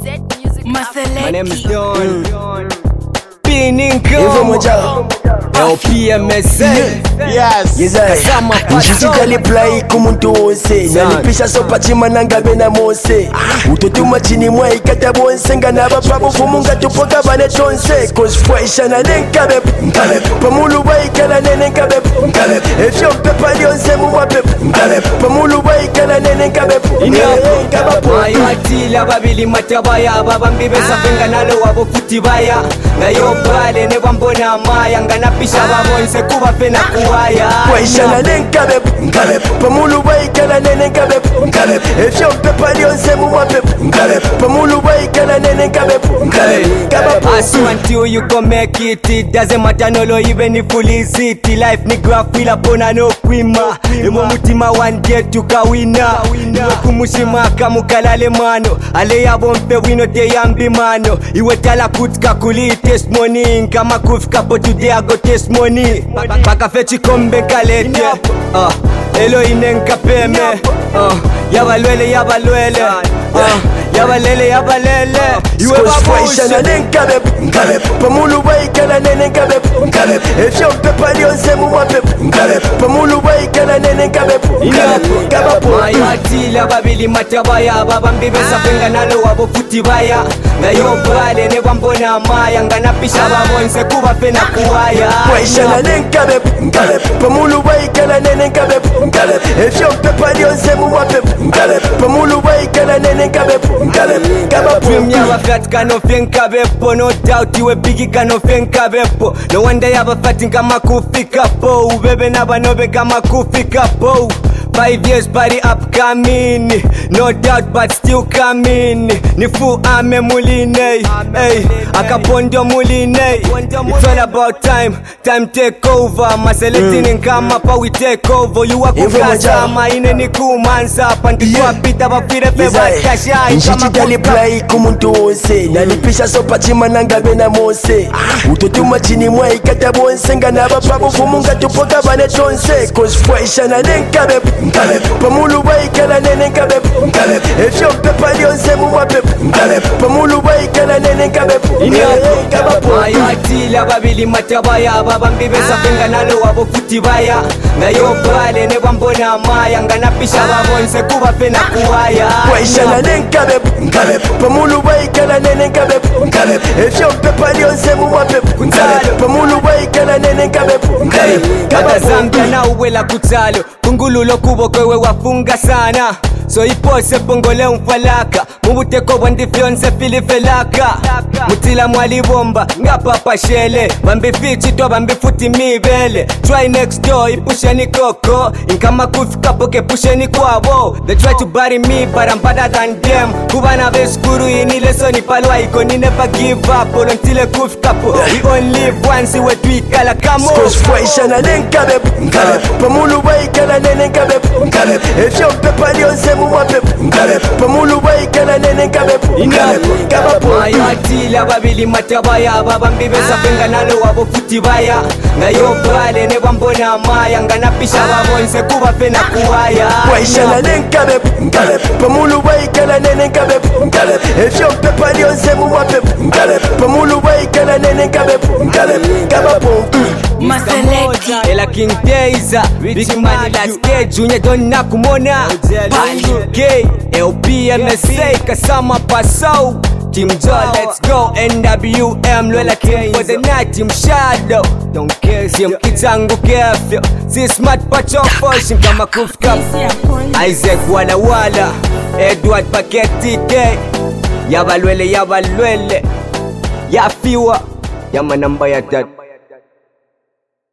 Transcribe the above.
My name is Don Pininko LPMSA. Yes. Kasama play kumuntu wose nalipisha sopa chima nangabe na mose utotuma chini mwa ikata bonse ngana bapabu fumunga tupoka bane tonse cause fwaisha na nenkabe pamulu baikala nenkabe efyo pepa lyonse mwa pepa pamulu baikala nenkabe Ayo atila babili matabaya babambi besafenga nalo wabo futi baya nayo bale ne bambona amaya nganapisha babonse kuba fena kuwaya fwaisha na nenkabe pamulu baikala nenkabe efyo pepa lyonse mwa pepa pamulu baikala nenkabe Asu until you go make it. It doesn't matter no even if full is it. Life ni graph feel upon no kwima. Emo mutima one day tukawina. Kumushima kamukalale mano. Ale yabompe wino te yambi mano. Iwe tala kutka kuli testimony. Kama kufika po today I go testimony. Baka fechi kombe kalete. Elo inenka peme. Yabalwele yabalele iwe babuisha na nenkabe pamulu baikala nenkabe efyo pepa lyonse mwa pepa pamulu baikala nenkabe Ayo atila babili matabaya babambi besafenga nalo wabo futi baya nayo bale ne bambona amaya nganapisha babonse kuba fena kuwaya fwaisha na nenkabe pamulu baikala nenkabe efyo pepa lyonse mwa pepa pamulu baikala nenkabe Dream yaba fat kano fenka bepo. No doubt you a biggie kano fenka bepo. No wonder yaba fatin kama kufika po. Ubebe naba nobe kama kufika po. 5 years party upcoming. No doubt but still coming. Nifu ame muline. Hey, akapondo muline. It's all about time. Time take over. Maselecting kama pa we take over. You waku kasa maine ni kumanza. Pandikwa pita bafire feba kasha. Njichitali play kumuntu wose nalipisha sopa chima nangabe na mose utotuma chini mwa ikata bonse ngana bapabu fumunga tupoka bane tonse cause fwaisha na nenkabe pamulu baikala nenkabe efyo pepa lyonse mwa pepa pamulu baikala nenkabe Ayo atila babili matabaya babambi besafenga nalo wabo futi baya nayo bale ne bambona amaya nganapisha babonse kuba fena kuwaya fwaisha na nenkabe pamulu baikala nenkabe efyo pepa lyonse mwa pepa pamulu baikala nenkabe Kata Zambia na uwela kutalo Kungululo kubo kwewe wafunga sana So ipose pongole umfalaka Mubuteko bwandi fionse filifelaka Mutila mwali bomba ngapa pashele Bambi fichi to bambi futi mibele Try next door ipushe ni koko Inkama kufika poke pushe ni kwabo They try to bury me but I'm better than them Kubana beskuru inile so ni palwa iko ni never give up Olontile kufika po We only live once iwe tuikala kamo Cause fwaisha na nenkabe pamulu baikala nenkabe efyo pepa lyonse mwa pepa pamulu baikala nenkabe Ayo atila babili matabaya babambi besafenga nalo wabo futi baya nayo bale ne bambona amaya nganapisha babonse kuba fena kuwaya fwaisha na nenkabe pamulu baikala nenkabe efyo pepa lyonse mwa pepa pamulu baikala nenkabe Ela King Days Big Money like stage Junior don't nakumona K LPMSA Kasama Pasau Team Joe let's go NWM Lola King for the night Team Shadow Don't care Team Kitangu Kefyo Si Smart Pacho Fashion kama kufika Isaac Wala Edward Paketi Day Yabalwele Yafiwa Yama namba ya tatu